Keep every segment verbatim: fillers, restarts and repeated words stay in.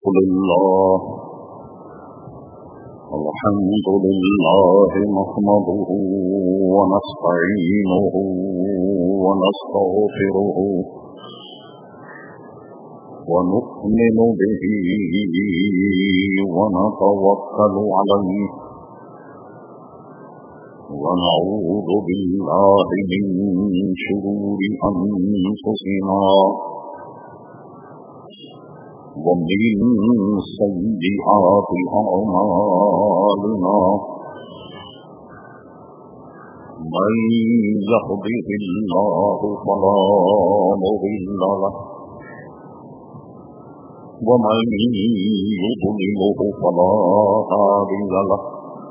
قل الله الحمد لله نحمده ونستعينه ونستغفره ونؤمن به ونتوكل عليه ونعوذ بالله من شرور أنفسنا ومن سيئات أعمالنا من يهده الله فلا مضل له ومن يضلله فلا هادي له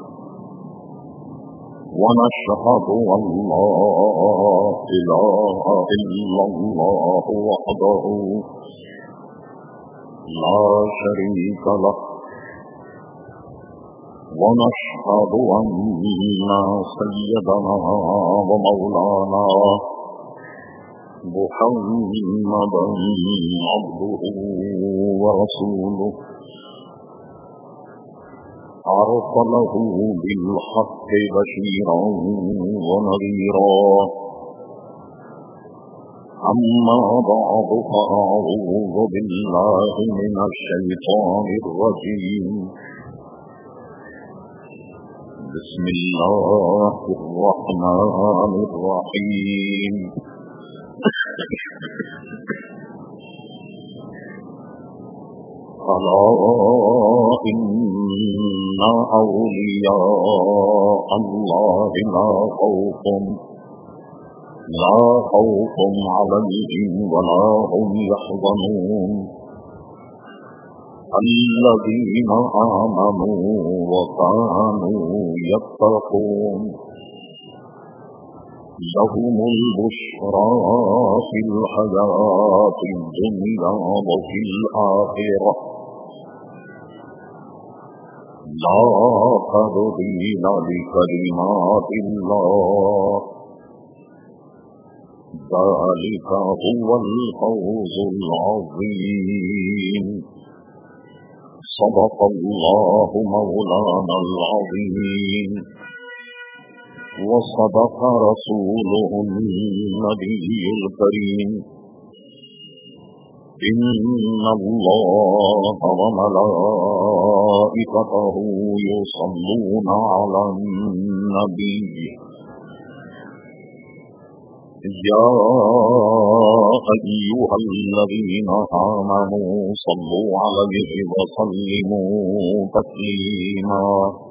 ونشهد أن لا إله إلا الله وحده لا شريك له ونشهد أن سيدنا ومولانا محمدا عبده ورسوله أرسله بالحق بشيرا ونذيرا أما بعد فأعوذ بالله من الشيطان الرجيم بسم الله الرحمن الرحيم ألا إن أولياء الله لا خوف لا خوف عليهم ولا هم يحزنون الذين آمنوا وكانوا يتقون لهم البشرى في الحياة الدنيا وفي الآخرة لا تبديل لكلمات الله ذلك هو الفوز العظيم صدق الله مولانا العظيم وصدق رسوله النبي الكريم إن الله وملائكته يصلون على النبي يا أيها الذين آمنوا صلوا عليه وسلموا تسليما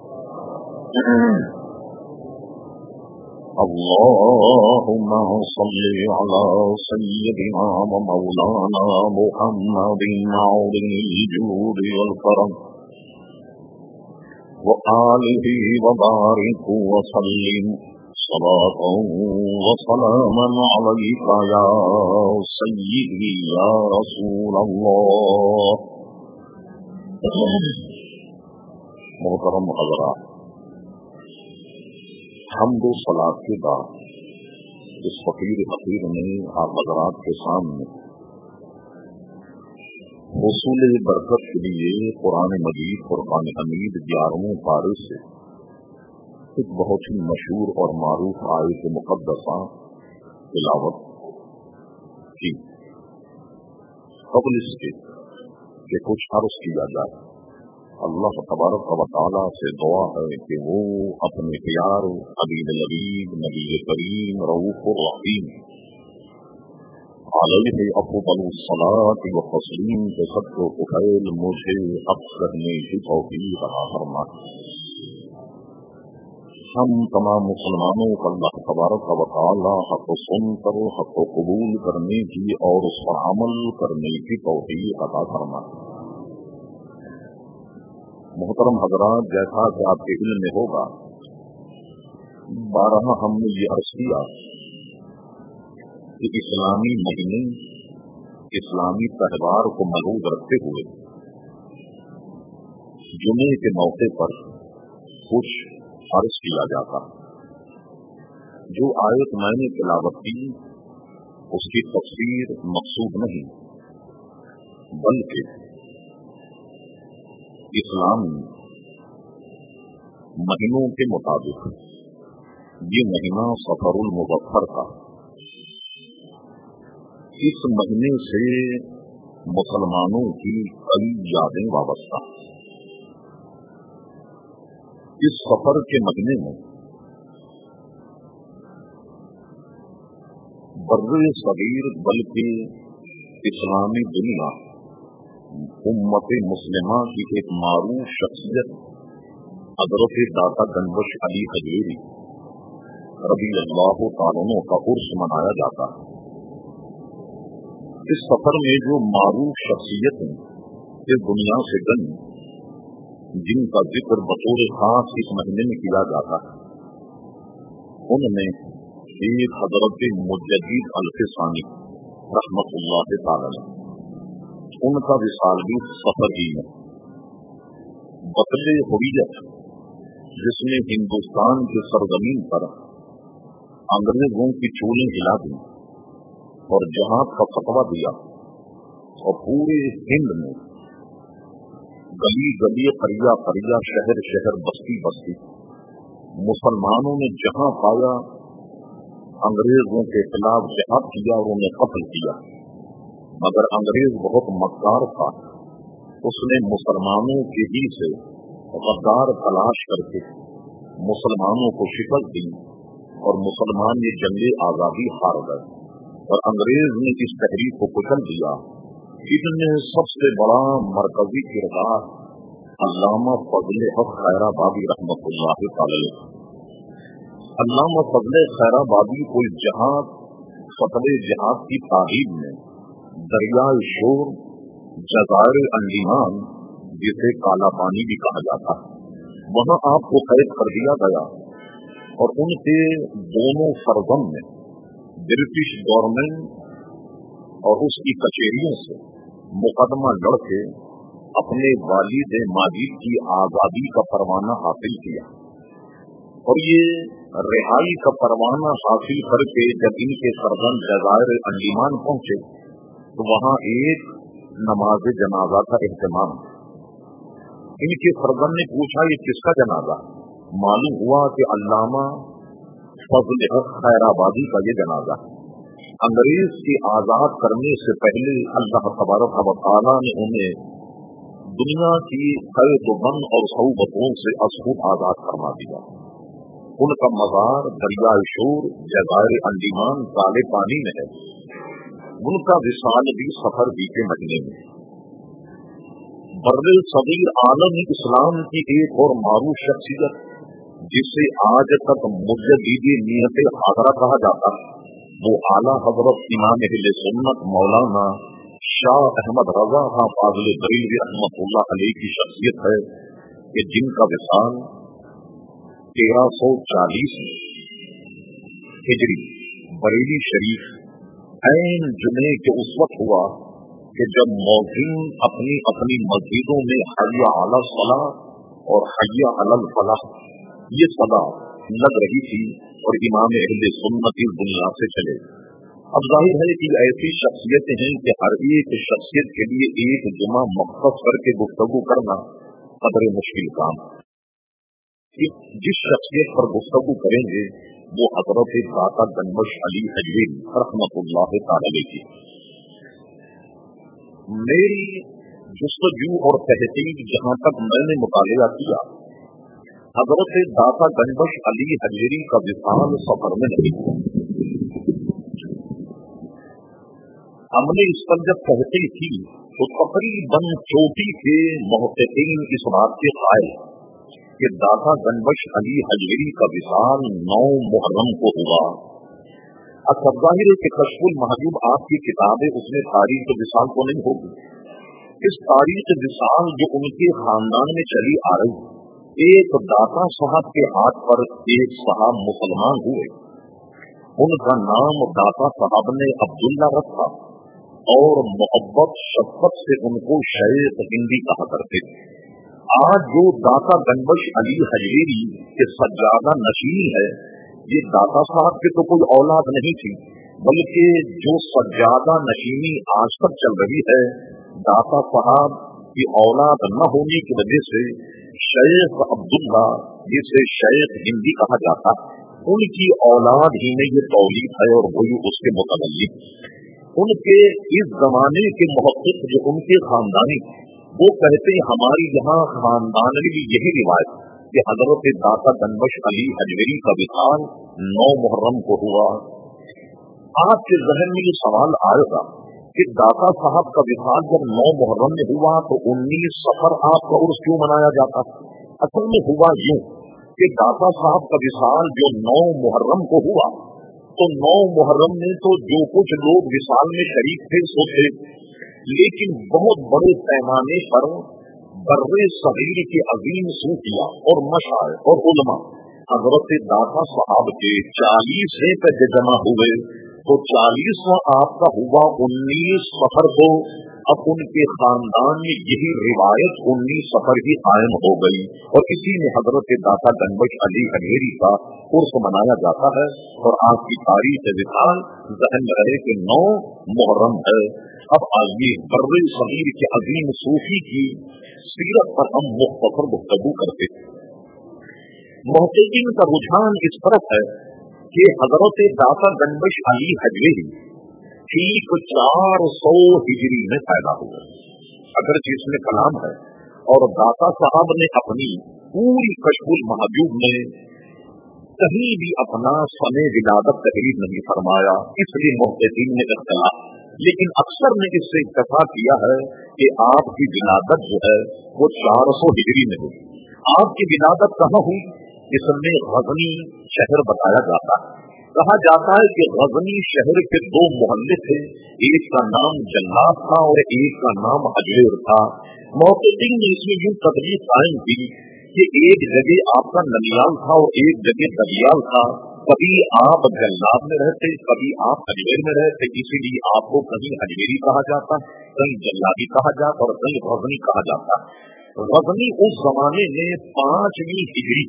اللهم صل على سيدنا ومولانا محمد عظيم الجود والكرم وآله وبارك وسلم صلاة وسلاما عليك يا سيدي يا رسول الله. محترم حضرات، حمد و صلاۃ کے بعد اس فقیر فقیر نے آپ حضرات کے سامنے حصول برکت کے لیے قرآن مجید فرقان حمید گیارہویں پارے سے ایک بہت ہی مشہور اور معروف آیت مقدسہ تلاوت کی. قبل اس کے کہ کچھ عرض کیا جائے، اللہ تبارک و تعالیٰ سے دعا ہے کہ وہ اپنے پیار حبیب لبیب نبی کریم رؤوف الرحیم علیہ افضل الصلاۃ و تسلیم کے صدق و فضیل مجھے حق کرنے کی توفیق عطا فرمائے. ہم تمام مسلمانوں کو اللہ تبارک و تعالیٰ حق سن کر حق و قبول کرنے کی اور اس پر عمل کرنے کی توفیق عطا فرمائے. محترم حضرات، جیسا کہ آپ کے علم میں ہوگا، بارہ ہم نے یہ عرض کیا کہ اسلامی مہینے اسلامی تہوار کو ملحوظ رکھتے ہوئے جمعے کے موقع پر کچھ عرض کیا جاتا. جو آیت میں نے تلاوت کی اس کی تفسیر مقصود نہیں، بلکہ اسلام مہینوں کے مطابق یہ مہینہ سفر المظفر تھا. اس مہینے سے مسلمانوں کی کئی یادیں وابستہ. اس سفر کے مہینے میں بر صغیر بلکہ اسلامی دنیا امت مسلمہ کی ایک معروف شخصیت حضرت داتا گنبش علی حجویری رضی اللہ تعالیٰ عنہ کا عرس منایا جاتا ہے. اس سفر میں جو معروف شخصیت اس دنیا سے گن جن کا ذکر بطور خاص اس مہینے میں کیا جاتا ہے، ان میں ایک حضرت مجدد الفسانی رحمت اللہ تعالی، ان کا وصال بھی سفر ہی ہے. بطل حریت جس نے ہندوستان کی سرزمین پر انگریزوں کی چولیں ہلا دی اور جہاد کا فتویٰ دیا، اور پورے ہند میں گلی گلی قریہ قریہ شہر شہر بستی بستی مسلمانوں نے جہاں پایا انگریزوں کے خلاف جہاد کیا اور انہیں قتل کیا. مگر انگریز بہت مکار تھا، اس نے مسلمانوں کے ہی سے غدار تلاش کر کے مسلمانوں کو شکست دی اور مسلمان یہ جنگ آزادی ہار گئے اور انگریز نے اس تحریک کو کچل دیا. ان میں سب سے بڑا مرکزی کردار علامہ فضل حق خیرآبادی رحمت اللہ تعالی. علامہ فضل خیرآبادی کو جہاد فتح جہاد کی تعریف میں دریائے شور جزائر انڈیمان جسے کالا پانی بھی کہا جاتا ہے، وہاں آپ کو قید کر دیا گیا اور ان کے دونوں فرزند نے برٹش گورنمنٹ اور اس کی کچہریوں سے مقدمہ لڑ کے اپنے والد ماجد کی آزادی کا پروانہ حاصل کیا. اور یہ رہائی کا پروانہ حاصل کر کے جب ان کے فرزند جزائر انڈیمان پہنچے تو وہاں ایک نماز جنازہ کا اہتمام. ان کے فرزند نے پوچھا یہ کس کا جنازہ؟ معلوم ہوا کہ علامہ فضل حق خیرآبادی کا یہ جنازہ. انگریز کی آزاد کرنے سے پہلے اللہ تبارک و تعالیٰ نے انہیں دنیا کی قید و بند اور صعوبتوں سے ازخود آزاد فرما دیا. ان کا مزار دریائے شور جزائر انڈیمان کالے پانی میں ہے. ان کا وصال بھی سفر بھی کے مہینے میں. بر صغیر عالم اسلام کی ایک اور معروف شخصیت جسے آج تک مجدد نیت حاضرہ کہا جاتا ہے، وہ اعلیٰ حضرت امام اہل سنت مولانا شاہ احمد رضا خان فاضل بریلوی رحمت اللہ علیہ کی شخصیت ہے کہ جن کا وصال تیرہ سو چالیس ہجری بریلی شریف عین جمعے کے اس وقت ہوا کہ جب مؤذن اپنی اپنی مسجدوں میں حی علی الصلاۃ اور حی علی الفلاح یہ صلاۃ لگ رہی تھی اور امام اہل سنت اس دنیا سے چلے. اب ظاہر ہے کہ ایسی شخصیتیں ہیں کہ ہر ایک شخصیت کے لیے ایک جمعہ مختص کر کے گفتگو کرنا قدر مشکل کام. جس شخصیت پر گفتگو کریں گے وہ حضرت داتا گنبش علی حجویری رحمت اللہ تعالی کی. میری جستجو اور تحقیق جہاں تک میں نے مطالعہ کیا، حضرت داتا گنبش علی حجویری کا وصال سفر میں نہیں ہوا. ہم نے اس پر جب تحقیق کی تو تقریباً چوٹی کے محققین اس بات کے قائل کہ داتا گنبش علی حجویری کا وصال نو محرم کو ہوا. اچھا ظاہر ہے کہ کشف المحجوب آپ کی کتاب ہے، اس میں تاریخ وصال تو نہیں ہوگی. اس تاریخ وصال جو ان کے خاندان میں چلی آ رہی، ایک داتا صاحب کے ہاتھ پر ایک صاحب مسلمان ہوئے، ان کا نام داتا صاحب نے عبداللہ رکھا اور محبت شفقت سے ان کو شیخ ہندی کہا کرتے تھے. آج جو داتا گنبش علی حجویری کے سجادہ نشین ہے، یہ داتا صاحب کے تو کوئی اولاد نہیں تھی، بلکہ جو سجادہ نشینی آج تک چل رہی ہے، داتا صاحب कि औलाद न होने की वजह से शेख अब्दुल्ला, जिसे शेख हिंदी कहा जाता, उनकी औलाद ही में ये तौलीद है और वही उसके मुतल्लिक। उनके इस जमाने के मुहक्किक जो उनके खानदानी, वो कहते हैं हमारी यहाँ खानदान में भी यही रिवायत कि हजरत दाता गनबख्श अली हजवेरी का विशाल नौ मुहर्रम को हुआ। आपके जहन में ये सवाल आएगा कि दाता साहब का विशाल जब नौ मुहर्रम में हुआ तो उन्नीस सफर आपका उर्स क्यों मनाया जाता? असल में हुआ यूं कि दाता साहब का विशाल जो नौ मुहर्रम को हुआ तो नौ मुहर्रम में तो जो कुछ लोग विशाल में शरीक थे सो थे, लेकिन बहुत बड़े पैमाने पर बर्रे सगीर के अजीम सूफिया और मशाइख और उलमा हजरत दाता साहब के चालीसवें पे जमा हुए। तो चालीसवां आपका हुआ उन्नीस सफर को। अब उनके खानदान में यही रिवायत उन्नीस सफर ही कायम हो गई और इसी में हजरत दाता गनबख्श अली हजवेरी का उर्स मनाया जाता है। और आपकी तारीख विशाल जहन में रहे कि नौ मुहर्रम है। अब आइए बर्रे सगीर के अजीम सूफी की सीरत पर हम मुख्तसर गुफ्तगू करते हैं। मुहक्किकीन का रुझान इस तरफ है कि हजरत दाता गनबख्श अली हजवेरी ठीक चार सौ हिजरी में पैदा हुए। अगर जिसमें कलाम है और दाता साहब ने अपनी पूरी कश्फुल महजूब में कहीं भी अपना समय विलादत तहरीर नहीं फरमाया, इसलिए मुहक्किकीन ने इख्तिलाफ, लेकिन अक्सर ने इससे इत्तफा किया है कि आपकी विलादत जो है वो चार सौ हिजरी में हुई। आपकी विलादत कहाँ हुई? इसमें गजनी शहर बताया जाता है। कहा जाता है कि गजनी शहर के दो मोहल्ले थे, एक का नाम जल्लाद था और एक का नाम अजमेर था। मुहक्किकीन ने इसमें यूं तकलीफ कायम की कि एक जगह आपका ननियाल था और एक जगह दरियाल था। कभी आप जल्लाद में रहते, कभी आप अजमेर में रहते, इसीलिए आपको कहीं अजमेरी कहा जाता, कहीं जल्लादी कहा जाता और कहीं गजनी कहा जाता। गजनी उस जमाने में पांचवीं हिजरी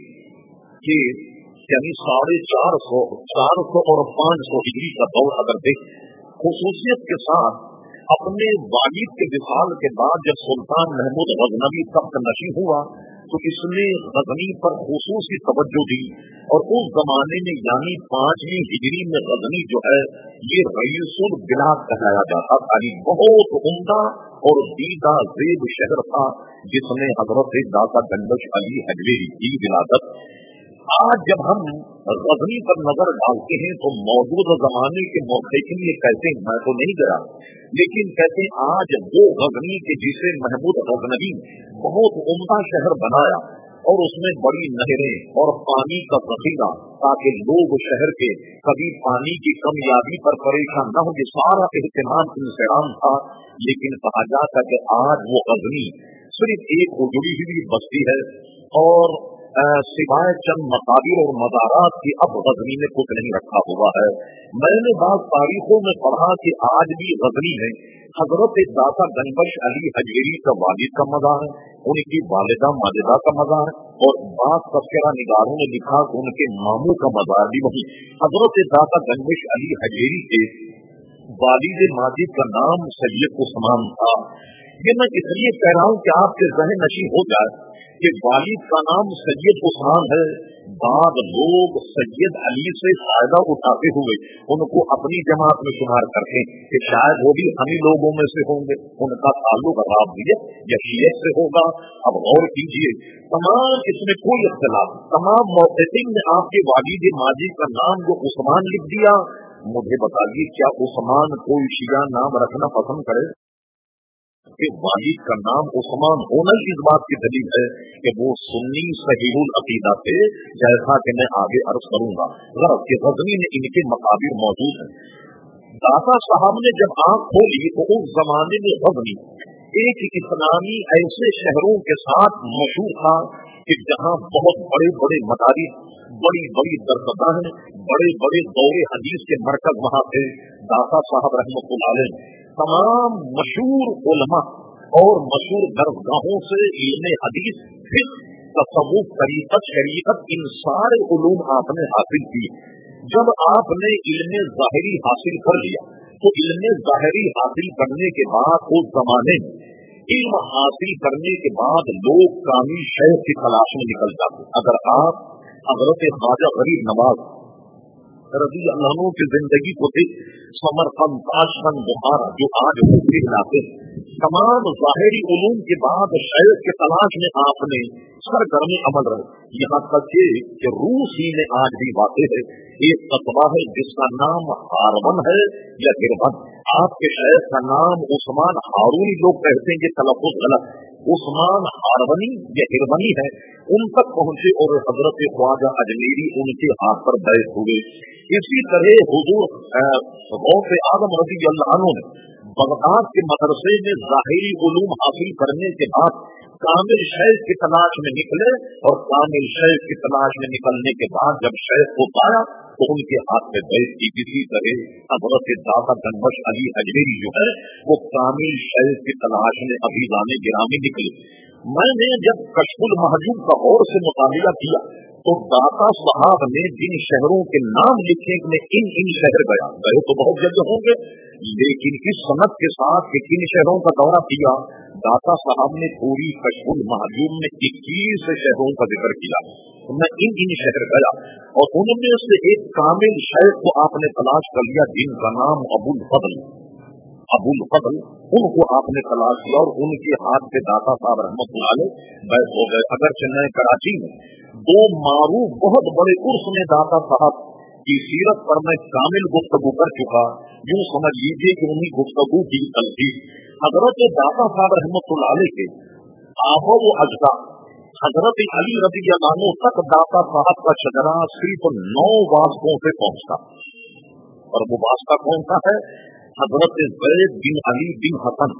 के यानी साढ़े चार सौ चार सौ और पांच सौ डिग्री का दौर अगर देख, खुसूसियत के साथ अपने वालिद के विशाल के बाद जब सुल्तान महमूद गजनवी तख्त नशी हुआ तो इसने गजनी पर खुसूसी तवज्जो दी। और उस जमाने में यानी पांचवीं हिजरी में गजनी जो है ये रईसुल बिलाद कहलाया जाता था। बहुत उम्दा और दीदा ज़ेब शहर था जिसमें हजरत दाता गनबख्श अली हजवेरी की विलादत। आज जब हम गजनी पर नजर डालते हैं तो मौजूदा जमाने के मुहक्किकीन ये कहते हैं, मैं तो नहीं गया, लेकिन कहते हैं आज वो गजनी के जिसे महमूद गजनवी बहुत उम्दा शहर बनाया और उसमें बड़ी नहरें और पानी का जखीरा ताकि लोग शहर के कभी पानी की कमियाबी पर परेशान न हो, ये सारा एहतमाम इंतजाम था। लेकिन कहा जाता कि आज वो गजनी सिर्फ एक उजड़ी हुई बस्ती है और सिवाय चंद मकाबिर और मज़ारात की अब गजनी में कुछ नहीं रखा हुआ है। मैंने बाद तारीखों में पढ़ा कि आज भी गजनी में हजरत दाता गनबख्श अली हजवेरी का वालिद का मज़ार है, उनकी वालिदा माजिदा का मज़ार है और बाद तस्करा निगारों ने लिखा कि उनके मामू का मज़ार भी वही। हजरत दाता गनबख्श अली हजवेरी के वालिद माजिद का नाम सैयद उस्मान था। ये मैं इसलिए कह रहा हूँ कि आपके ज़हन नशी हो जाए कि वालिद का नाम सैयद उस्मान है, बाद लोग सैयद अली से फायदा उठाते हुए उनको अपनी जमात में शुमार करते हैं कि शायद वो भी हम ही लोगों में से होंगे, उनका ताल्लुक राबियत या शियत से होगा। अब गौर कीजिए, तमाम इसमें कोई इख्तिलाफ, तमाम मुहक्किकीन ने आपके वालिद माजिद का नाम जो उस्मान लिख दिया। मुझे बताइए क्या उस्मान कोई शिया नाम रखना पसंद करे? कि वालिद का नाम उस्मान होना इस बात की दलील है कि वो सुन्नी सहीहुल अकीदा थे, जैसा कि मैं आगे अर्ज करूंगा। गरज के गजनी में इनके मकाबिर मौजूद हैं। दाता साहब ने जब आंख खोली तो उस जमाने में गजनी एक इस्लामी ऐसे शहरों के साथ मशहूर था कि जहाँ बहुत बड़े बड़े मदारिस, बड़ी बड़ी दरगाहें, बड़े बड़े दौरे हदीस के मरकज वहाँ थे। दाता साहब रहमतुल्लाह अलैह तमाम मशहूर उलमा और मशहूर दरगाहों से इल्मे हदीस, फिक़्ह, तसव्वुफ़, तरीक़त, शरीयत, इन सारे उलूम आपने हासिल की। जब आपने इल्मे ज़ाहिरी हासिल कर लिया तो इल्मे ज़ाहिरी हासिल करने के बाद उस जमाने में علم حاصل کرنے کے بعد لوگ کامل شیخ کی تلاش میں نکل جاتے. اگر آپ حضرت خواجہ غریب نواز رضی اللہ عنہ کی زندگی کو دیکھ، سمرقند، تاشقند، بخارا جو آج دوسرے علاقے تمام ظاہری علوم کے بعد شیخ کے تلاش میں آپ نے سرگرم عمل رہے. یہاں تک کہ روس ہی میں آج بھی واقع ہے ایک قصبہ ہے جس کا نام ہارون ہے یا ہرون. آپ کے شیخ کا نام عثمان ہارونی، لوگ کہتے ہیں یہ تلفظ غلط، عثمان ہارونی یا ہرونی ہے. ان تک پہنچے اور حضرت خواجہ اجمیری ان کے ہاتھ پر بیعت ہوئے. اسی طرح حضور غوث اعظم رضی اللہ عنہ نے بغداد کے مدرسے میں ظاہری علوم حاصل کرنے کے بعد کامل شیخ کی تلاش میں نکلے، اور کامل شیخ کی تلاش میں نکلنے کے بعد جب شیخ کو پایا تو ان کے ہاتھ میں بیعت کی. کسی طرح حضرت داتا گنبش علی اجمیری جو ہے وہ کامل شیخ کی تلاش میں ابھیزان گرامی نکلے. میں نے جب کشف المحجوب کا غور سے مطالعہ کیا تو داتا صاحب نے جن شہروں کے نام لکھے میں ان ان شہر گیا، گئے تو بہت جگہ ہوں گے لیکن اس صنعت کے ساتھ کہ کن شہروں کا دورہ کیا، داتا صاحب نے پوری کشف المحجوب میں اکیس شہروں کا ذکر کیا. میں ان ان شہر گیا اور ان میں سے ایک کامل شیخ کو آپ نے تلاش کر لیا جن کا نام ابو الفضل ابو الفضل ان کو آپ نے تلاش کیا اور ان کے ہاتھ پہ داتا صاحب رحمت اللہ علیہ بیعت ہو گئے. اگرچہ میں کراچی میں دو معروف بہت بڑے عرس میں داتا صاحب کی سیرت پر میں کامل گفتگو کر چکا، یوں سمجھ لیجیے کہ انہیں گفتگو کی تلخیص حضرت داتا صاحب رحمت اللہ علیہ کے آبا و اجداد حضرت علی رضی اللہ عنہ تک داتا صاحب کا شجرہ صرف نو واسطوں سے پہنچتا، اور وہ واسطہ کون سا ہے؟ حضرت زید بن علی بن حسن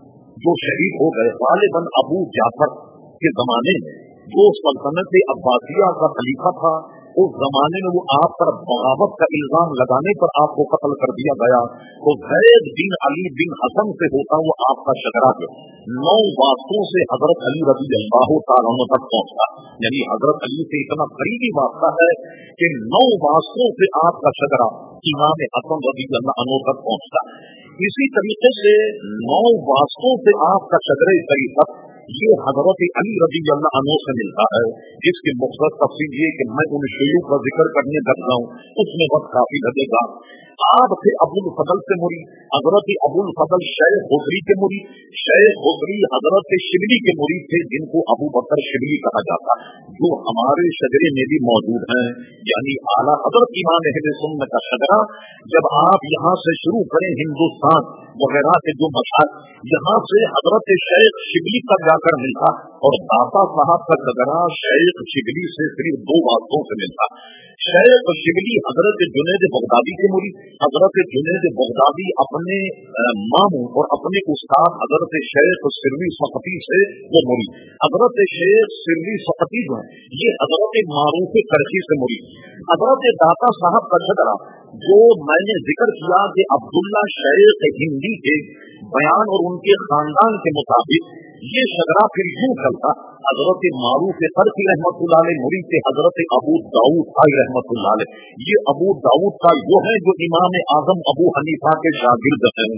جو شہید ہو گئے غالباً ابو جعفر کے زمانے میں، جو سلطنت عباسیہ کا خلیفہ تھا. اس زمانے میں وہ آپ پر بغاوت کا الزام لگانے پر آپ کو قتل کر دیا گیا. تو زید بن علی بن حسن سے ہوتا وہ آپ کا شجرہ ہے، نو واسطوں سے حضرت علی رضی اللہ تعالیٰ عنہ تک پہنچتا. یعنی حضرت علی سے اتنا قریبی واسطہ ہے کہ نو واسطوں سے آپ کا شجرہ امام حسن رضی اللہ عنہ تک پہنچتا. اسی طریقے سے نو واسطوں سے آپ کا شجرہ طریقت یہ حضرت علی رضی اللہ عنہ سے ملتا ہے، جس کی مختصر تفصیل یہ کہ میں ان شیوخ کا ذکر کرنے لگ رہا ہوں اس میں وقت کافی لگے گا. آپ سے ابو الفضل سے مرید حضرت ابو الفضل شیخ حضری کے مرید، شیخ حضری حضرت شبلی کے مرید تھے جن کو ابو بکر شبلی کہا جاتا، جو ہمارے شجرے میں بھی موجود ہیں. یعنی اعلیٰ حضرت امام اہل سنت کا شجرہ جب آپ یہاں سے شروع کریں ہندوستان وغیرہ کے جو مشاہد یہاں سے حضرت شیخ شبلی تک جا کر ملتا، اور داتا صاحب کا شجرہ شیخ شبلی سے صرف دو باتوں سے ملتا. شیخ شبلی حضرت جنید بغدادی کے مرید، حضرت جنید بغدادی اپنے ماموں اور اپنے استاد حضرت شیخ سروی سقطی سے وہ مرید. حضرت شیخ سروی سقطی جو ہے یہ حضرت معروف کرشی سے مرید. حضرت داتا صاحب کا شجرہ جو میں نے ذکر کیا کہ عبداللہ شیخ ہندی کے بیان اور ان کے خاندان کے مطابق یہ شجرہ پھر یوں چلتا. حضرت معروف کرشی رحمت اللہ علیہ مرید سے حضرت ابو داؤد خائی رحمت اللہ علیہ. یہ ابو داؤد خائی وہ ہے جو امام اعظم ابو حنیفہ کے شاگرد ہیں.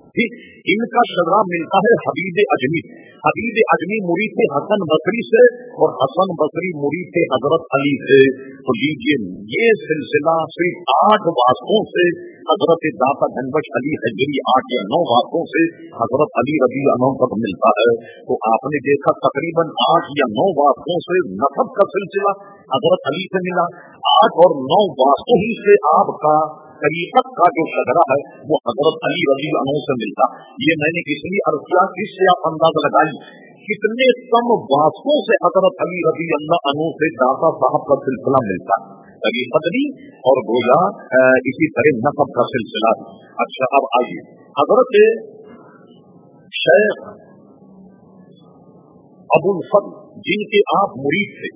ان کا شجرہ ملتا ہے حبیب اجمی. حبیب اجمی مرید تھے حسن بصری سے اور حسن بصری مرید تھے حضرت علی سے. تو لیجیے یہ سلسلہ صرف آٹھ واسطوں سے حضرت داتا گنبش علی حجری آٹھ یا نو واسطوں سے حضرت علی رضی اللہ عنہ تک ملتا ہے. تو آپ نے دیکھا تقریباً آٹھ یا نو واسطوں سے نسب کا سلسلہ حضرت علی سے ملا، آٹھ اور نو واسطوں ہی سے آپ کا طریقت کا جو شجرہ ہے وہ حضرت علی رضی اللہ عنہ سے ملتا. یہ میں نے اس لیے عرض کیا اس سے آپ اندازہ لگائی کتنے کم واسطوں سے حضرت علی رضی اللہ عنہ سے داتا صاحب کا سلسلہ ملتا، طریقت بھی اور گویا اسی طرح نسب کا سلسلہ. اچھا اب آئیے حضرت شیخ ابو الفضل جن کے آپ مرید تھے،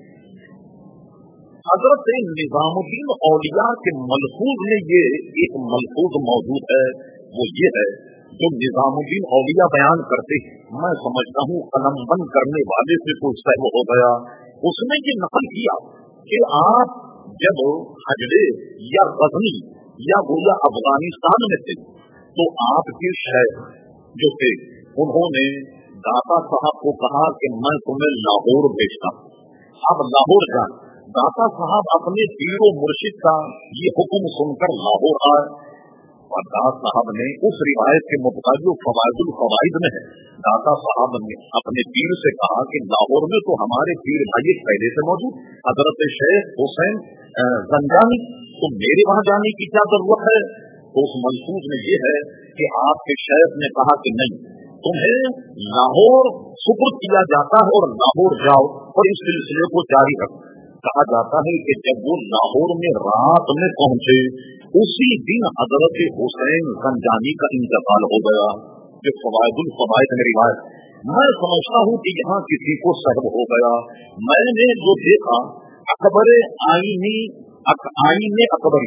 حضرت نظام الدین اولیاء کے ملفوظ میں یہ ایک ملفوظ موجود ہے، وہ یہ ہے جو نظام الدین اولیاء بیان کرتے ہیں. میں سمجھتا ہوں قلم بند کرنے والے سے تو سہو ہو گیا. اس نے یہ نقل کیا کہ آپ جب حجرے یا غزنی یا گویا افغانستان میں تھے تو آپ کے شیخ جو تھے انہوں نے दाता साहब को कहा कि मैं तुम्हें लाहौर भेजता हूँ, अब लाहौर जा। दाता साहब अपने पीरो मुर्शिद का ये हुक्म सुनकर लाहौर आए और दाता साहब ने उस रिवायत के मुताबिक फवाइदुल फवाइद में है, दाता साहब ने अपने पीर से कहा कि लाहौर में तो हमारे पीर भाई पहले से मौजूद हजरत शेख हुसैन जंजानी, तो मेरे वहां जाने की क्या जरूरत है। तो उस मंसूब में ये है कि आपके शेख ने कहा कि नहीं, तुम्हें लाहौर सुपुर्द किया जाता है और लाहौर जाओ और इस सिलसिले को जारी रखो। कहा जाता है कि जब वो लाहौर में रात में पहुंचे उसी दिन हजरत हुसैन जंजानी का इंतकाल हो गया। जो फवाइदुल फवाइद में रिवायत, मैं समझता हूँ कि यहाँ किसी को सर्व हो गया। मैंने जो देखा अकबर आईनी अक, आईने अकबरी,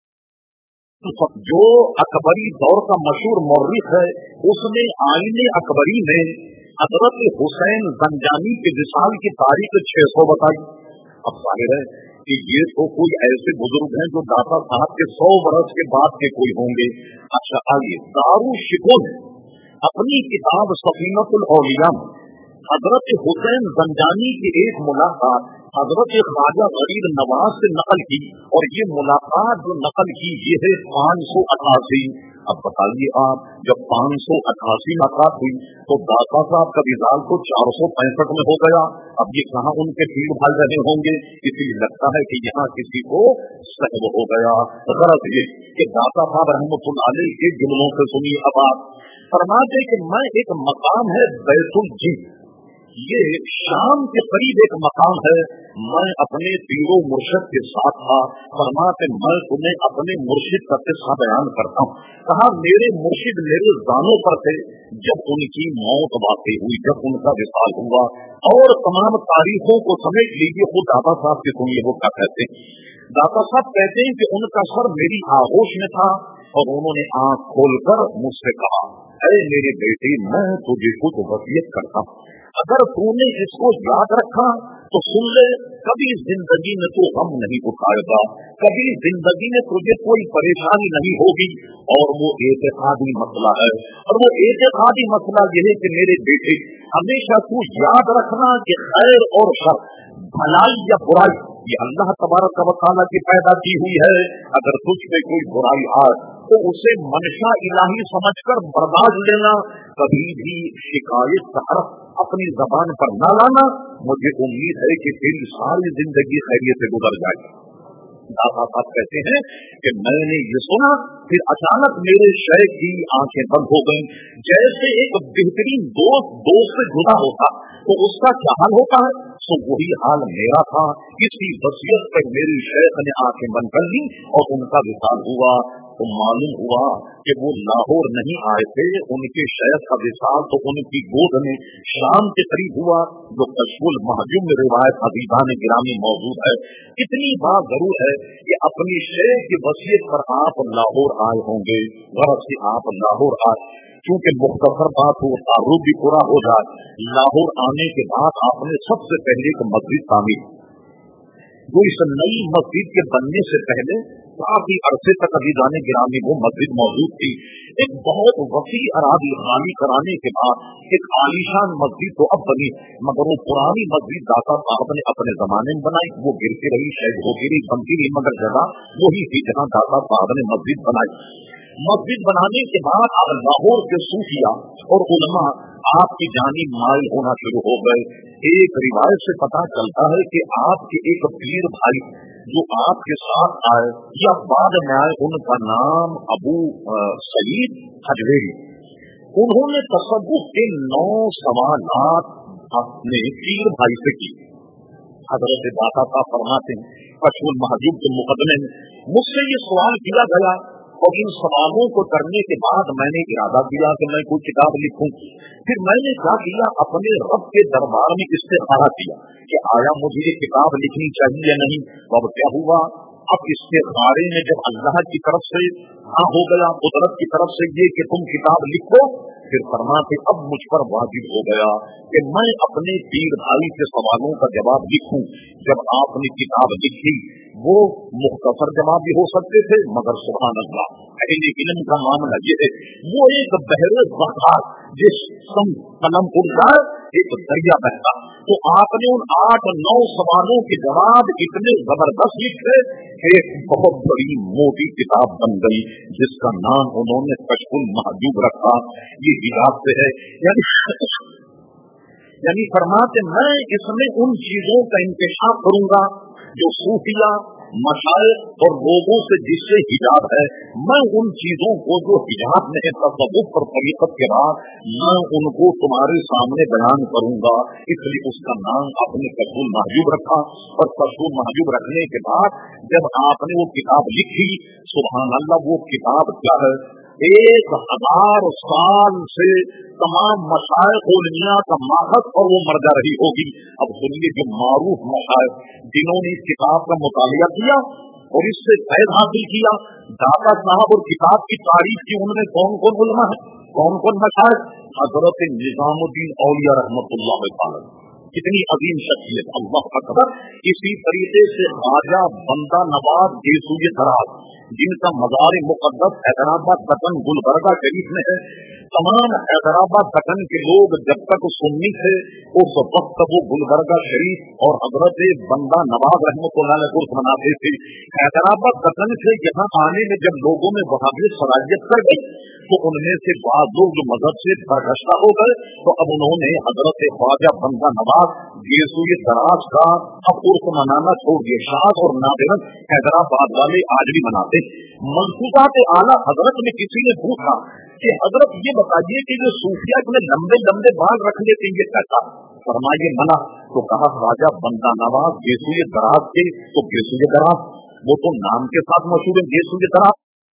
जो अकबरी दौर का मशहूर मौर्रिख है, उसने आईने अकबरी में हजरत हुसैन जंजानी के विशाल की तारीख छह सौ बताई। अब जाहिर है कि ये तो कोई ऐसे बुजुर्ग हैं जो दाता साहब के सौ वर्ष के बाद के कोई होंगे। अच्छा आइए, दारू शिको ने अपनी किताब सफीनतुल औलिया में हजरत हुसैन जंजानी की एक मुलाकात हजरत ख्वाजा गरीब नवाज से नकल की, और ये मुलाकात जो नकल की ये है पाँच सौ अठासी। अब बताइए आप, जब पाँच सौ अठासी मुलाकात हुई तो दाता साहब का विशाल तो चार सौ पैंसठ में हो गया। अब ये कहाँ उनके पीर भाई रहे होंगे, इसलिए लगता है कि यहाँ किसी को सहब हो गया। गलत ये कि दाता साहब रहमतुल्लाह अलैह के जुमलों से सुनिए। अब आप फरमाते कि मैं एक मकाम है बैतुल जी, ये शाम के करीब एक मकाम है, मैं अपने पीरो मुर्शिद के साथ था। फरमाते मैं तुम्हें अपने मुर्शिद का किस्सा बयान करता हूँ। कहा मेरे मुर्शिद मेरे जानों पर थे जब उनकी मौत वाक़ई हुई, जब उनका विशाल हुआ, और तमाम तारीखों को समेट लीजिए। खुद दाता साहब के सुनिए वो क्या कहते हैं। दाता साहब कहते हैं कि उनका सर मेरी आगोश में था और उन्होंने आंख खोलकर मुझसे कहा, अरे मेरे बेटे, मैं तुझे कुछ वसीयत करता हूँ, अगर तूने इसको याद रखा तो सुन ले, कभी जिंदगी में तू गम नहीं उठाएगा, कभी जिंदगी में तुझे कोई परेशानी नहीं होगी। और वो एतकादी मसला है, और वो एतकादी मसला ये है कि मेरे बेटे हमेशा तू याद रखना कि खैर और शर, भलाई या बुराई, ये अल्लाह तबारक व तआला की पैदा की हुई है। अगर तुझ पे कोई बुराई आए तो उसे मनशा इलाही समझकर बर्दाश्त लेना, कभी भी शिकायत का हरफ अपनी जबान पर न लाना। मुझे उम्मीद है कि तेरी सारी जिंदगी खैरियत से गुजर जाएगी। दाता साहब कहते हैं कि मैंने ये सुना, फिर अचानक मेरे शेख की आंखें बंद हो गईं। जैसे एक बेहतरीन दोस्त दोस्त से जुदा होता तो उसका क्या हाल होता है, तो वही हाल मेरा था। इसी वसीयत पर मेरी शेख ने आंखें बंद कर ली और उनका विशाल हुआ। तो मालूम हुआ कि वो लाहौर नहीं आए थे, उनके शेख का विशाल तो उनकी गोद में शाम के करीब हुआ, जो कश्फुल महजूम में रिवायत हबीबान गिरामी मौजूद है। इतनी बात जरूर है कि अपनी शेख की वसीयत पर आप लाहौर आए होंगे, गरज से आप लाहौर आए। क्योंकि मुख्तसर बात हो, तारुफ भी पूरा हो जाए, लाहौर आने के बाद आपने सबसे पहले एक मस्जिद तामीर, जो इस नई मस्जिद के बनने से पहले काफी अरसे तक अभी जाने गिरामी वो मस्जिद मौजूद थी। एक बहुत वसी अरादी खाली कराने के बाद एक आलीशान मस्जिद तो अब बनी, मगर वो पुरानी मस्जिद दाता साहब ने अपने जमाने में बनाई, वो गिरती रही, शायद हो गिरी, बनती रही, मगर जगह वही थी जहाँ दाता साहब ने मस्जिद बनाई। मस्जिद बनाने के बाद अब लाहौर के सूफिया और उलमा आपकी जानिब माइल होना शुरू हो गए। एक रिवायत से पता चलता है कि आपके एक पीर भाई जो आपके साथ आए या बाद में आए, उनका नाम अबू सईद हजवेरी, उन्होंने तसव्वुफ के नौ सवालात अपने पीर भाई से की। हजरत दाता साहब फरमाते हैं कश्फुल महजूब के मुकदमे में मुझसे ये सवाल किया गया और इन सवालों को करने के बाद मैंने इरादा किया कि मैं कोई किताब लिखूं। फिर मैंने क्या किया, अपने रब के दरबार में इस्तिखारा किया कि आया मुझे ये किताब लिखनी चाहिए या नहीं। तो अब क्या हुआ, अब इस्तिखारे में जब अल्लाह की तरफ से हाँ हो गया, कुदरत की तरफ से ये कि तुम किताब लिखो, फिर फरमाते अब मुझ पर वाजिब हो गया कि मैं अपने पीर भाई के सवालों का जवाब लिखूं। जब आपने किताब लिखी, वो मुख्तसर जवाब भी हो सकते थे, मगर सुभान अल्लाह अहले इल्म का मामला ये है, वो एक बहरे ज़खार जिस सम कलम उड़ जाए एक दरिया बहता। तो आपने उन आठ नौ सवालों के जवाब इतने जबरदस्त लिखे, एक बहुत बड़ी मोटी किताब बन गई जिसका नाम उन्होंने कश्फुल महजूब रखा। ये हिजाब से है, यानी यानी फरमाते मैं इसमें उन चीजों का इंतशाफ करूंगा जो सूफिया मशाइख और लोगों से जिससे हिजाब है, मैं उन चीजों को जो हिजाब में है तसव्वुफ और तरीक़त के बाद मैं उनको तुम्हारे सामने बयान करूंगा। इसलिए उसका नाम आपने कश्फुल महजूब रखा। और कश्फुल महजूब रखने के बाद जब आपने वो किताब लिखी, सुभान अल्लाह, वो किताब क्या है, एक हजार साल से तमाम मशाइख उलमा का माहद और वो मर्जा रही होगी। अब सुनिए, जो मारूफ मशाइख जिन्होंने इस किताब का मुतालिया किया और इससे फैज़ हासिल किया, दाता साहब और किताब की तारीफ की, उनमें कौन कौन उलमा है, कौन कौन मशाइख? हजरत निजामुद्दीन औलिया रहमतुल्लाह अलैह, कितनी अजीम शख्सियत, अल्लाह अकबर। इसी तरीके से ख्वाजा बंदा नवाज देसूए दराज, जिनका मज़ार मुक़द्दस हैदराबाद दक्कन गुलबर्गा शरीफ में है। तमाम हैदराबाद दक्कन के लोग जब तक सुन्नी थे उस वक्त वो गुलबर्गा शरीफ और हजरत बंदा नवाज रहमतुल्लाह अलैह को मनाते थे। हैदराबाद दक्कन से यहाँ आने में जब लोगों में वहाबियत सराहियत कर गई तो उनमें से बाद लोग जो मजहब से बरगश्ता हो गए, तो अब उन्होंने हजरत ख्वाजा बंदा नवाज देसूए दराज का अब उर्फ मनाना छोड़ दिए। शाद और नादिरन हैदराबाद वाले आज भी मनाते। मंसूबात आला हजरत में किसी ने पूछा कि हजरत ये बताइए कि जो सूफिया इतने लंबे लंबे बाल रख लेते ये कैसा? फरमाइए मना। तो कहा ख्वाजा बंदा नवाज देसूए दराज के, तो देसूए दराज वो तो नाम के साथ मशहूर है, देसूए दराज।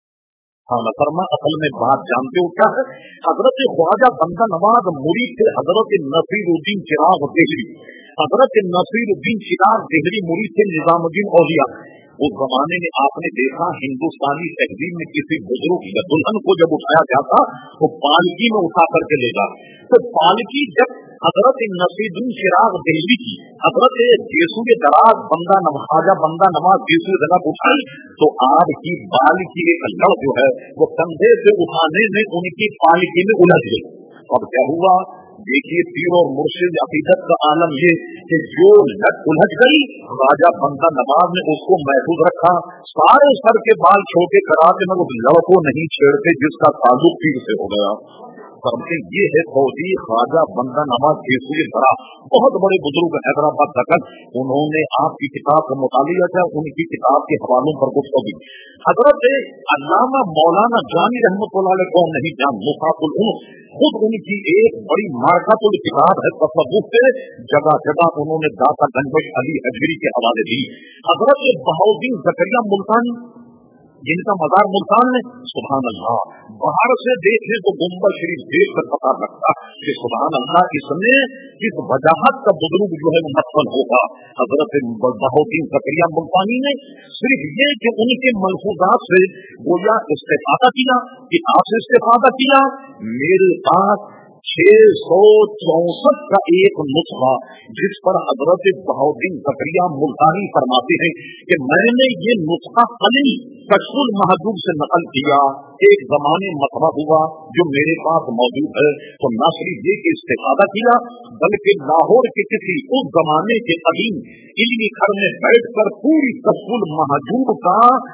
हाँ फरमा, असल में बात जानते हो क्या है? हजरत ख्वाजा बंदा नवाज मुरीद थे हजरत नसीरुद्दीन चिराग देहरी। हजरत नसीरुद्दीन चिराग देहरी मुरीद थे निजामुद्दीन औलिया। उस जमाने में आपने देखा हिंदुस्तानी तहजीब में किसी बुजुर्ग या दुल्हन को जब उठाया जाता तो पालकी में उठा करके ले जाता। तो पालकी जब हजरत नसीरुद्दीन चिराग देहरी की हजरत देसूए दराज बंदा नवाजा बंदा नवाज देसूए दराज उठाई तो आपकी बाल की एक लड़ जो है वो कंधे से उठाने में उनकी पालकी में उलझ गई। अब क्या हुआ? देखिए, पीर और मुर्शिद अकीदत का आलम ये कि जो लट उलझ गई, राजा बंदा नवाज ने उसको महफूज रखा। सारे सर के बाल छोटे करा के मैं उस लड़को नहीं छेड़ते जिसका ताल्लुक पीर से हो गया। सबसे ये है फौजी ख्वाजा बंदा नवाज देसूए दराज, बहुत बड़े बुजुर्ग हैदराबाद दक्कन। उन्होंने आपकी किताब का मुतालिया किया, उनकी किताब के हवालों पर गुफ्तगू। हजरत अल्लामा मौलाना जानी रहमतुल्लाह अलैह कौन नहीं जान, मुसाफुल उम्र, खुद उनकी एक बड़ी मार्कातुल किताब है तसव्वुफ से, जगह जगह उन्होंने दाता गंजबख्श अली हजरी के हवाले दी। हजरत बहाउद्दीन ज़करिया मुल्तानी जिनका मजार मुल्तान में, सुभान अल्लाह, बाहर से देखे तो गुंबद शरीफ देख कर पता लगता कि सुभान अल्लाह इसमें इस वजाहत का बुजुर्ग जो है वो मतफल होगा। हजरत बहाउद्दीन ज़करिया मुल्तानी ने सिर्फ ये कि उनके मलफूजात से गोया इस्तेफादा किया, किताब से इस्तेफादा किया। मेरे पास छह सौ चौसठ का एक नुस्खा जिस पर हजरत बहाउद्दीन ज़करिया मुल्तानी फरमाते हैं कि मैंने ये नुस्खा कली कश्फुल महजूब से नकल किया। एक जमाने मतबा हुआ जो मेरे पास मौजूद है, तो न सिर्फ ये कि इस्तेफादा किया बल्कि लाहौर के किसी उस जमाने के कदीम इल्मी घर में बैठकर पूरी कश्फुल महजूब का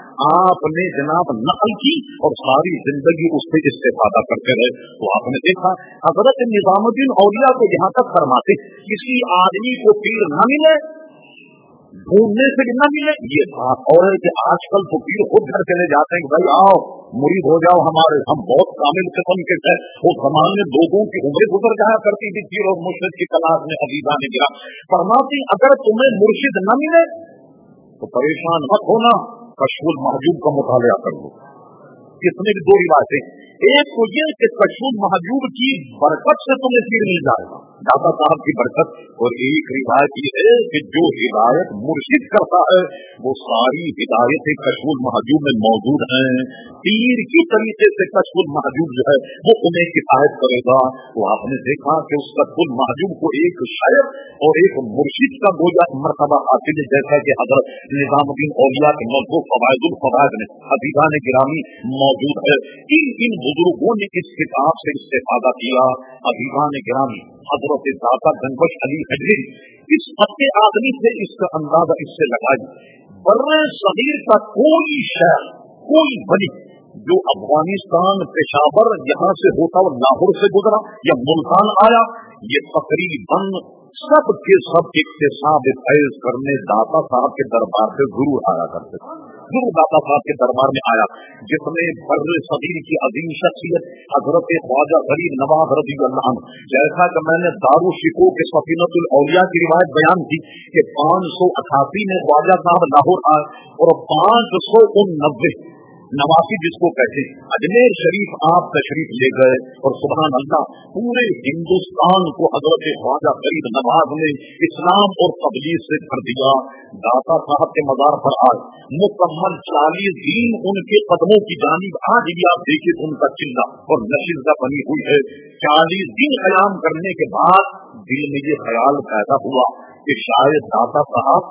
आपने जनाब नकल की और सारी जिंदगी उससे इस्तेफादा करते रहे। तो आपने देखा हजरत निजामुद्दीन औलिया को यहाँ तक फरमाते किसी आदमी को पीर न मिले, ढूंढने से भी न मिले। ये बात और है कि आजकल तो पीर खुद घर चले जाते हैं कि भाई आओ मुरीद हो जाओ हमारे, हम बहुत कामिल किस्म के हैं। वो जमाने में लोगों की उम्रें गुजर जाया करती थी पीर और मुर्शिद की तलाश में अबीदा ने गिरा। फरमाती अगर तुम्हें मुर्शिद न मिले तो परेशान मत होना, कश्फुल महजूब का मुतालिया कर लो। इसमें भी दो रिवायतें, एक तो ये कि कश्फुल महजूब की बरकत से तुम्हें पीर मिल जाएगा, दाता साहब की बरकत। और एक रिवायत ये है कि जो हिदायत मुर्शिद करता है वो सारी हिदायतें कशफुल महजूब में मौजूद हैं। तीर की तरीके से कशफुल महजूब जो है वो उन्हें किफायत करेगा। तो आपने देखा कि उस कशफुल महजूब को एक शायर और एक मुर्शिद का गोया मर्तबा हासिल है, जैसा कि हजरत निजामुद्दीन औलिया के मौजूद फवाइदुल फवाइद में हबीबान गिरामी मौजूद है। इन इन बुजुर्गों ने इस किताब से इस्तेफादा किया। हबीबान गिरामी हजरत दाता गंगोश अली हजरी इस पत्ते आदमी से इसका अंदाजा इससे लगाई। बर्रे सगीर का कोई शहर, कोई वली जो अफगानिस्तान पेशावर यहाँ से होता हुआ लाहौर से गुजरा या मुल्तान आया, ये तकरीबन सब के सब इक्तिसाब फैज करने दाता साहब के दरबार से जरूर आया करते, जरूर दाता साहब के दरबार में आया। जिसमें बर्रे सगीर की अजीम शख्सियत हजरत ख्वाजा गरीब नवाज रज़ी अल्लाह अन्हु, जैसा कि मैंने दारू शिको के सफीनतुल औलिया की रिवायत बयान की कि पाँच सौ अठासी में ख्वाजा साहब लाहौर आए और पाँच सौ उननब्बे नवासी जिसको कहते अजमेर शरीफ आप तशरीफ ले गए। और सुभान अल्लाह पूरे हिंदुस्तान को हजरत ख्वाजा गरीब नवाज ने इस्लाम और तबलीग से कर दिया। दाता साहब के मजार पर आज मुकम्मल चालीस दिन उनके कदमों की जानिब आज भी आप देखिए उनका चिल्ला और नशिदा बनी हुई है। चालीस दिन कयाम करने के बाद दिल में ये ख्याल पैदा हुआ कि शायद दाता साहब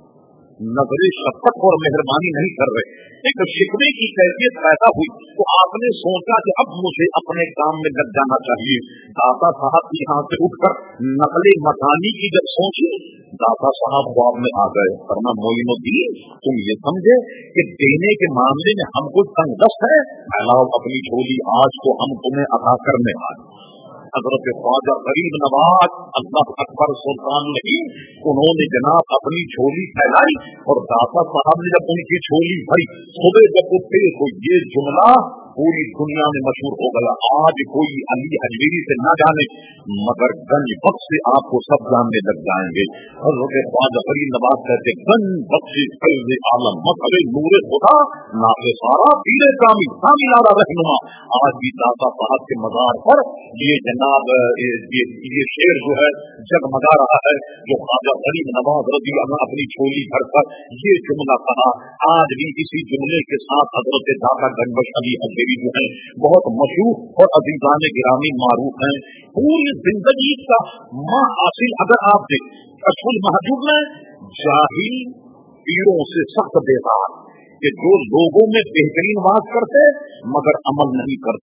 नजरे शफकत और मेहरबानी नहीं कर रहे, एक शिकवे की कैफियत पैदा हुई। तो आपने सोचा कि अब मुझे अपने काम में लग जाना चाहिए। दाता साहब यहाँ से उठकर नकले मकानी की जब सोची, दाता साहब ख्वाब में आ गए। फरमा मोइनुद्दीन तुम ये समझे कि देने के मामले में हमको तंगदस्त है, फैलाओ अपनी झोली, आज तो हम तुम्हें अता करने आए। हजरत ख्वाजा गरीब नवाज अल्लाह अकबर सुल्तान नहीं, उन्होंने जनाब अपनी झोली फैलाई और दाता साहब ने जब उनकी झोली भरी, सुबह जब उठे तो ये जुमला पूरी दुनिया में मशहूर हो गया। आज कोई अली हजवेरी से ना जाने मगर गंज बख्श से आपको सब जानने लग जाएंगे। हजरत ख्वाजा गरीब नवाज कहते गंज बख्श फैज़ आलम मजहबे नूरे खुदा नाफे सारा पीरे कामिल कामिलारा रहनुमा। आज भी दाता साहब के मजार पर ये जनाब ये, ये शेर जो है जगमगा रहा है, जो ख्वाजा गरीब नवाज रज़ी अल्लाह अपनी झोली भरकर ये जुमला कहा। आज भी इसी जुमले के साथ हजरत दाता गंज अली हजवेरी जो है बहुत मशहूर और अजीजान गिरामी मारूफ हैं। पूरी जिंदगी का माँ हासिल अगर आप देख कशफुल महजूब में जाहिल पीरों से सख्त बेजार कि जो लोगों में बेहतरीन बात करते मगर अमल नहीं करते।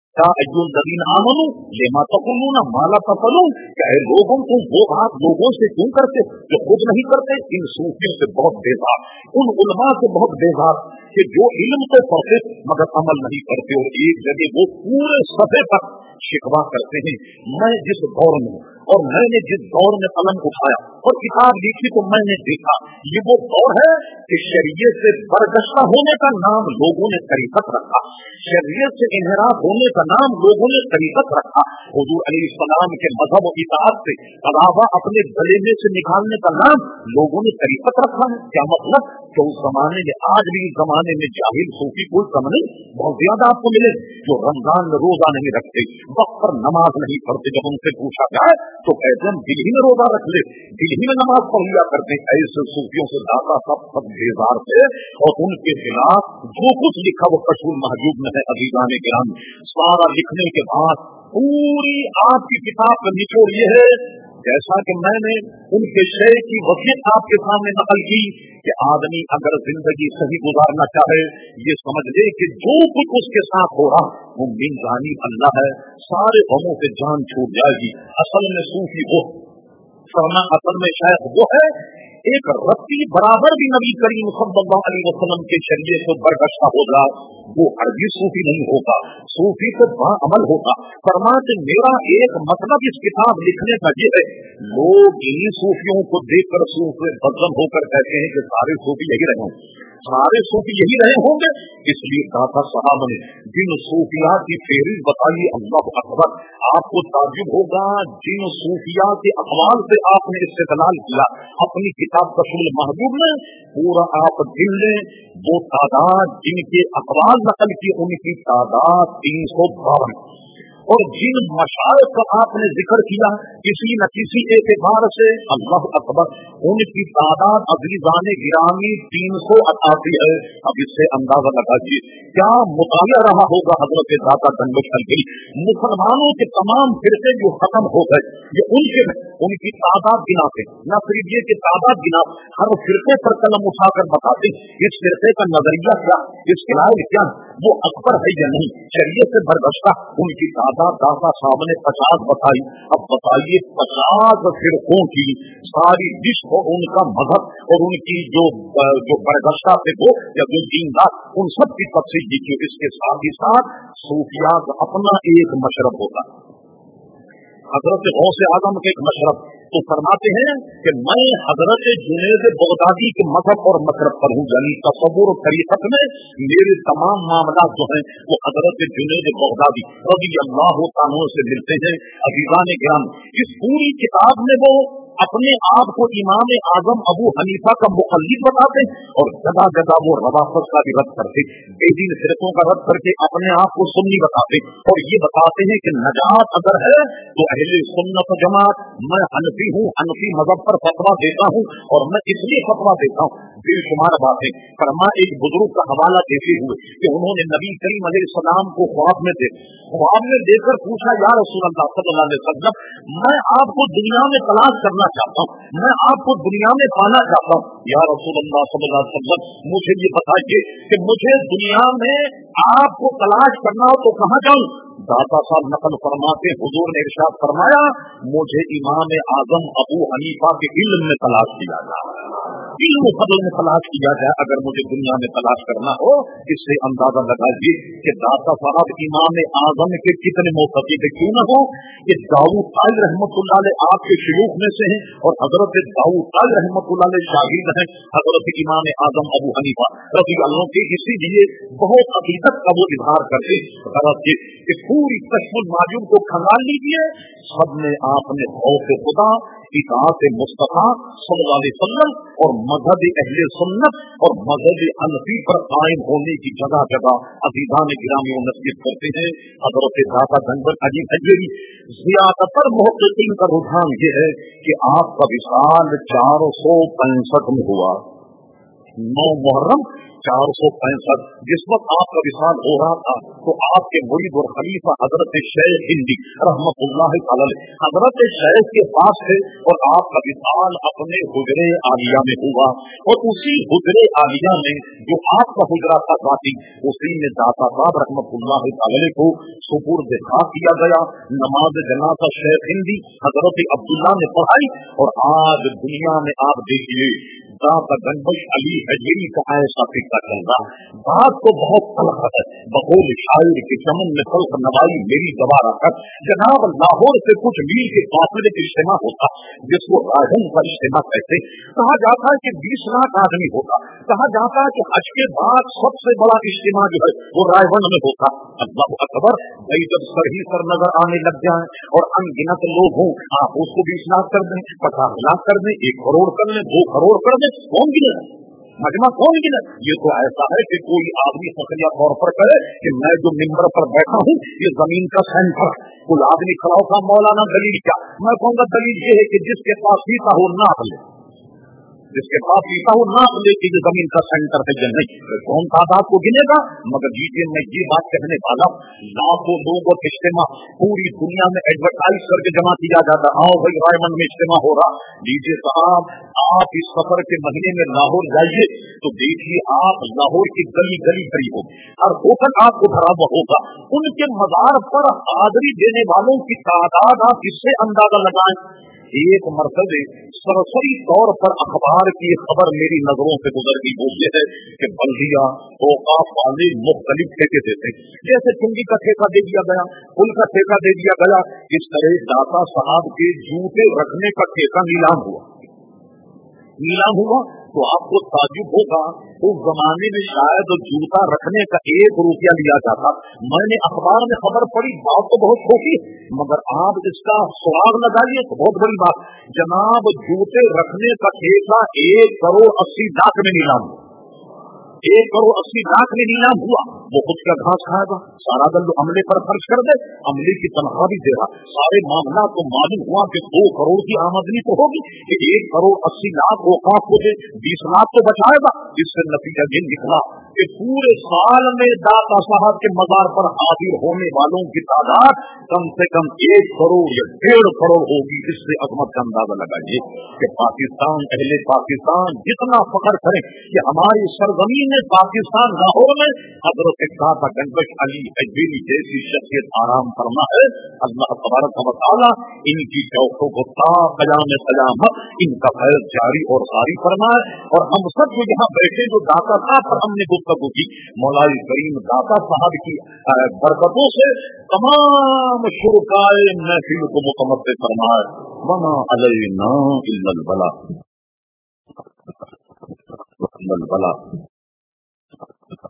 आमनू लेमा तकुलूना माला तफलून, चाहे लोगों को वो बात लोगों से क्यों करते जो खुद नहीं करते। इन सूफियों से बहुत बेजार, उन उलमा से बहुत बेजार कि जो इल्म तो पढ़ते मगर अमल नहीं करते। और एक जगह वो पूरे सफे तक शिकवा करते हैं, मैं जिस दौर में और मैंने जिस दौर में कलम उठाया और किताब लिखी तो मैंने देखा ये वो दौर है कि शरीयत से बरगश्ता होने का नाम लोगों ने तरीकत रखा, शरीयत से इन्हिराफ होने का नाम लोगों ने तरीकत रखा। हुजूर अलैहिस्सलाम के मजहब और इताअत से अलावा अपने गले में से निकालने का नाम लोगों ने तरीकत रखा है। क्या मतलब कि उस जमाने में आज भी इस जमाने में जाहिल सूफी कोई कम नहीं, बहुत ज्यादा आपको मिले जो रमजान में रोजा नहीं रखते, वक्त पर नमाज नहीं पढ़ते। जब उनसे पूछा जाए तो कहते हम दिल ही में रोजा रख ले, दिल ही में नमाज पढ़ लिया करते। ऐसे सूफियों से दाता सब सब बेजार थे और उनके खिलाफ जो कुछ लिखा वो कशफुल महजूब में है। अजीजान गिरामी सारा लिखने के बाद पूरी आपकी किताब का निचोड़ ये है, जैसा कि मैंने उनके शेर की वसीयत आपके सामने नकल की कि आदमी अगर जिंदगी सही गुजारना चाहे ये समझ ले कि जो कुछ उसके साथ हो रहा वो मिन जानिब अल्लाह है, सारे गमों से जान छूट जाएगी। असल में सूफी वो फरमा, असल में शायद वो है एक रत्ती बराबर भी नबी करीम सल्लल्लाहु अलैहि वसल्लम के शरीयत को बरगश्ता हो जाए वो हरगिज़ सूफी नहीं होगा, सूफी तो बाअमल होगा। फरमाते मेरा एक मतलब इस किताब लिखने का ये है, लोग इन्हीं सूफियों को देखकर सूफी बदलम होकर कहते हैं कि सारे सूफी यही रहे होंगे, सारे सूफी यही रहे होंगे। इसलिए दाता साहब ने जिन सूफिया की फेरिज बताई, अल्लाह अकबर, आपको ताज्जुब होगा जिन सूफिया के अक़वाल से आपने इस्तेदलाल किया अपनी किताब कशफुल महजूब में, पूरा आप गिन लें वो तादाद जिनके अक़वाल नकल की उनकी तादाद तीन सौ बावन اور جن مشائخ کا آپ نے ذکر کیا کسی نہ کسی اعتبار سے اللہ اکبر ان کی تعداد عزیزان گرامی تین سو اٹھاسی ہے. اب اس سے اندازہ لگائیے کیا مطالعہ رہا ہوگا حضرت داتا گنبش الگری. مسلمانوں کے تمام فرقے جو ختم ہو گئے یہ ان کے ان کی تعداد گناتے نہ صرف یہ کہ تعداد گنا ہر فرقے پر قلم اٹھا کر بتاتے اس فرقے کا نظریہ کیا اس کے لائق کیا وہ اکبر ہے یا نہیں شریعت سے برگشتہ. ان کی تعداد داتا صاحب نے پچاس بتائی. اب بتائیے پچاس فرقوں کی ساری جس کو ان کا مذہب اور ان کی جو جو برگشتہ تھے وہ یا جو دیندار ان سب کی تفصیل کی. اس کے ساتھ ہی ساتھ صوفیات اپنا ایک مشرب ہوتا حضرت غوث اعظم کے ایک مشرب تو فرماتے ہیں کہ میں حضرت جنید بغدادی کے مذہب اور مشرب پر ہوں یعنی تصور و طریقت میں میرے تمام معاملات جو ہیں وہ حضرت جنید بغدادی رضی اللہ عنہ سے ملتے ہیں. عزیزان گرامی اس پوری کتاب میں وہ اپنے آپ کو امام اعظم ابو حنیفہ کا مقلد بتاتے اور جگہ جگہ وہ روافض کا بھی رد کرتے بے دین فرقوں کا رد کر کے اپنے آپ کو سنی بتاتے اور یہ بتاتے ہیں کہ نجات اگر ہے تو اہل سنت جماعت میں حنفی ہوں حنفی مذہب پر فتویٰ دیتا ہوں اور میں اس لیے فتویٰ دیتا ہوں بے شمار باتیں. فرما ایک بزرگ کا حوالہ دیتے ہوئے کہ انہوں نے نبی کریم علیہ السلام کو خواب میں دے خواب میں دے کر پوچھا یا رسول اللہ صلی اللہ علیہ وسلم میں آپ کو دنیا میں تلاش کرنا چاہتا ہوں میں آپ کو دنیا میں پانا چاہتا ہوں یا رسول اللہ صلی اللہ علیہ وسلم مجھے یہ بتائیے کہ مجھے دنیا میں آپ کو تلاش کرنا ہو تو کہاں جاؤں. داتا صاحب نقل فرماتے حضور نے ارشاد فرمایا مجھے امام اعظم ابو حنیفہ کے علم میں تلاش کیا جائے علم و فضل میں تلاش کیا جائے اگر مجھے دنیا میں تلاش کرنا ہو. اس سے اندازہ لگائیے کہ داتا صاحب امام اعظم کے کتنے موقفی کیوں نہ ہو کہ داؤد طائی رحمۃ اللہ علیہ آپ کے شیوخ میں سے ہیں اور حضرت داؤد طائی رحمۃ اللہ علیہ شاہد ہیں حضرت امام اعظم ابو حنیفہ رضی اللہ کے. اسی لیے بہت عقیدت کا وہ اظہار کرتے غرض یہ کہ پوری کشف المعجون کو کھنگال لیجیے سب نے آپ نے خوف خدا اطاعت مصطفیٰ صلی اللہ علیہ وسلم اور مذہب اہل سنت اور مذہب حنفی پر قائم ہونے کی جگہ جگہ عزیزان گرامی و نصیحت کرتے ہیں. حضرت داتا گنبش عجیب حجری زیادہ تر محققین کا رجحان یہ ہے کہ آپ کا وصال چار سو پینسٹھ میں ہوا نو محرم چار سو پینسٹھ جس وقت آپ کا وصال ہو رہا تھا تو آپ کے مرید اور خلیفہ حضرت شیخ ہندی رحمۃ اللہ علیہ حضرت شیخ کے پاس تھے اور آپ کا وصال اپنے حجرے عالیہ میں ہوا اور اسی حجرے عالیہ میں جو آپ کا حجرہ تھا ذاتی اسی میں داتا صاحب رحمۃ اللہ علیہ کو سپرد خاک کیا گیا. نماز جنازہ شیخ ہندی حضرت عبداللہ نے پڑھائی اور آج دنیا میں آپ دیکھیے داتا گنبش علی حجری کا ایسا فکر چل رہا بات تو بہت تلخ ہے بقول شاعر کے چمن میں تلخ نوائی میری دوبارہ کر جناب لاہور سے کچھ میل کے فاصلے کا اجتماع ہوتا جس کو راہن کا اجتماع کہتے. کہا جاتا ہے کہ بیس لاکھ آدمی ہوتا. کہا جاتا ہے کہ حج کے بعد سب سے بڑا اجتماع جو ہے وہ رائے میں ہوتا. اللہ اکبر بھائی جب سر ہی سر نظر آنے لگ جائیں اور انگنت لوگ ہوں آپ اس کو بیس لاکھ کر دیں پچاس لاکھ کر دیں ایک کروڑ کر دیں دو کروڑ کر دیں کون گنے مجمع کون گنے. یہ تو ایسا ہے کہ کوئی آدمی فخریہ طور پر کرے کہ میں جو ممبر پر بیٹھا ہوں یہ زمین کا سینٹر کوئی آدمی کھڑا ہوگا مولانا دلیل کیا میں کہوں گا دلیل یہ ہے کہ جس کے پاس پیتا ہو نہ لے جس کے پاس پیتا ہو نہ لے کہ یہ زمین کا سینٹر ہے یا نہیں کون تعداد کو گنے گا. مگر جیسے میں یہ بات کہنے والا لاکھوں لوگوں کا اجتماع پوری دنیا میں ایڈورٹائز کر کے جمع کیا جاتا آؤ بھائی رائے من میں اجتماع ہو رہا. لیجیے صاحب آپ اس سفر کے مہینے میں لاہور جائیے تو دیکھیے آپ لاہور کی گلی گلی کھڑی ہوگی ہر ہوٹل آپ کو بھرا ہوا ہوگا. ان کے مزار پر حاضری دینے والوں کی تعداد آپ اس سے اندازہ لگائیں. ایک مرتبہ سرسری طور پر اخبار کی خبر میری نظروں سے گزر گئی وہ یہ ہے کہ بلدیہ اوقاف والے مختلف ٹھیکے دیتے جیسے چنگی کا ٹھیکہ دے دیا گیا پل کا ٹھیکہ دے دیا گیا. اس طرح داتا صاحب کے جوتے رکھنے کا ٹھیکہ نیلام ہوا نیلام ہوا تو آپ کو تعجب ہوگا اس زمانے میں شاید جوتا رکھنے کا ایک روپیہ لیا جاتا. میں نے اخبار میں خبر پڑھی بات تو بہت چھوٹی مگر آپ اس کا سراغ لگائیے تو بہت بڑی بات. جناب جوتے رکھنے کا ٹھیکہ ایک کروڑ اسی لاکھ میں نیلام ہوا ایک کروڑ اسی لاکھ میں نیلام ہوا، وہ خود کا گھاس کھائے گا، سارا دل عملے پر خرچ کر دے، عملے کی تنخواہ بھی دے رہا، سارے معاملات کو معلوم ہوا کہ دو کروڑ کی آمدنی تو ہوگی، کہ ایک کروڑ اسی لاکھ اوقاف کو دے، بیس لاکھ تو بچائے گا۔ اس سے نتیجہ یہ نکلا کہ پورے سال میں داتا صاحب کے مزار پر حاضر ہونے والوں کی تعداد کم سے کم ایک کروڑ یا ڈیڑھ کروڑ ہوگی۔ اس سے عظمت کا اندازہ لگائیے کہ پاکستان، اہل پاکستان جتنا فخر کریں کہ ہماری سرزمین میں پاکستان لاہور میں حضرت داتا گنگش علی اجمیری جیسی شخصیت آرام فرما ہے۔ اللہ تبارک و تعالیٰ ان کی شوقوں کو تا قیام قیامت ان کا فیض جاری اور ساری فرمائے، اور ہم سب جو یہاں بیٹھے جو داتا صاحب پر ہم نے گفتگو کی، مولائی کریم داتا صاحب کی برکتوں سے تمام شرکائے محفل کو مکمل فرمائے۔ وما علینا الا البلاغ البلاغ